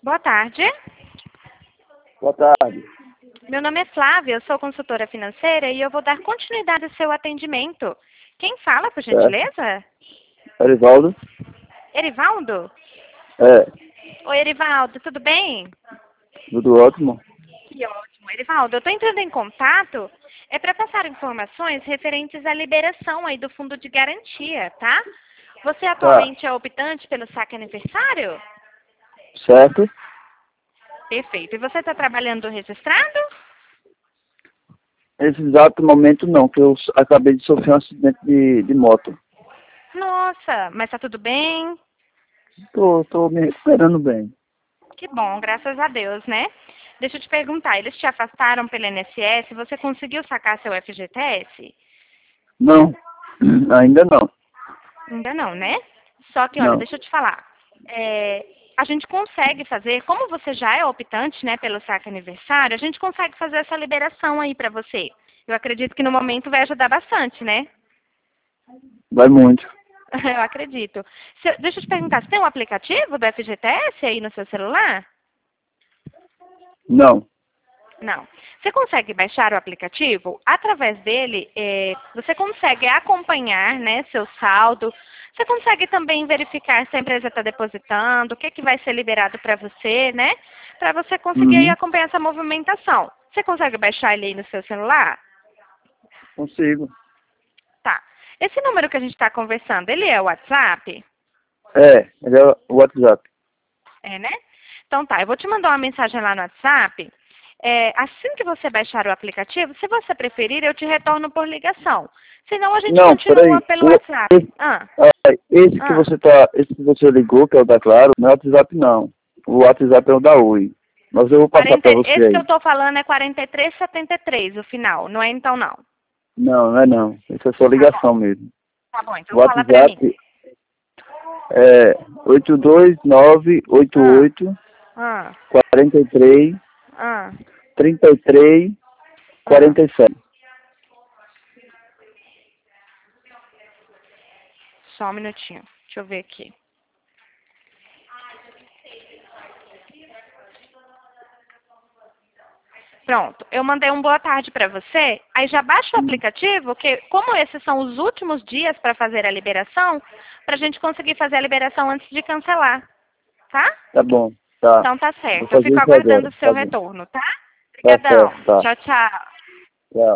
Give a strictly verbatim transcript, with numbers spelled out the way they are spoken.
Boa tarde. Boa tarde. Meu nome é Flávia, eu sou consultora financeira e eu vou dar continuidade ao seu atendimento. Quem fala, por gentileza? Erivaldo? Erivaldo? É, Oi, Erivaldo, tudo bem? tudo ótimo. Que ótimo. Erivaldo, eu estou entrando em contato é para passar informações referentes à liberação aí do fundo de garantia, tá? Você atualmente é optante pelo saque aniversário? Certo? Perfeito. E você está trabalhando registrado? Nesse exato momento não, que eu s- acabei de sofrer um acidente de, de moto. Nossa, mas tá tudo bem? Tô, tô me recuperando bem. Que bom, graças a Deus, né? Deixa eu te perguntar, eles te afastaram pelo I N S S? Você conseguiu sacar seu F G T S? Não, ainda não. Ainda não, né? Só que, olha, Não. deixa eu te falar. É, a gente consegue fazer, como você já é optante, né, pelo saque aniversário, a gente consegue fazer essa liberação aí pra você. Eu acredito que no momento vai ajudar bastante, né? Vai muito. Eu acredito. Se- deixa eu te perguntar, você tem um aplicativo do F G T S aí no seu celular? Não. Não. Você consegue baixar o aplicativo? Através dele, é, você consegue acompanhar, né, seu saldo. Você consegue também verificar se a empresa está depositando, o que, que vai ser liberado para você, né? Para você conseguir aí Uhum. acompanhar essa movimentação. Você consegue baixar ele aí no seu celular? Consigo. Tá. Esse número que a gente está conversando, ele é o WhatsApp? É, ele é o WhatsApp. É, né? Então tá, eu vou te mandar uma mensagem lá no WhatsApp. É, assim que você baixar o aplicativo, se você preferir, eu te retorno por ligação. Senão a gente Não, continua peraí. pelo O, WhatsApp. esse, Ah, ah, esse que ah. você tá, esse que você ligou, que é o da Claro, não é o WhatsApp não. O WhatsApp é o da Oi. Mas eu vou passar quarenta, pra você esse que eu aí. tô falando é quarenta e três setenta e três, o final. Não é então não. Não, não é não. Isso é só Tá bom. ligação mesmo. Tá bom, então O fala pra mim. WhatsApp é oito dois nove oito Ah, oito ah, quarenta e três ah, trinta e três ah. quarenta e sete. Só um minutinho. Deixa eu ver aqui. Pronto, eu mandei um boa tarde para você. Aí já baixa o Hum, aplicativo, que como esses são os últimos dias para fazer a liberação, para a gente conseguir fazer a liberação antes de cancelar, tá? Tá bom, tá. Então tá Vou certo. Eu fazer fico isso agora. aguardando o seu Tá bom. retorno, tá? Tá Obrigadão. certo, tá. Tchau, tchau.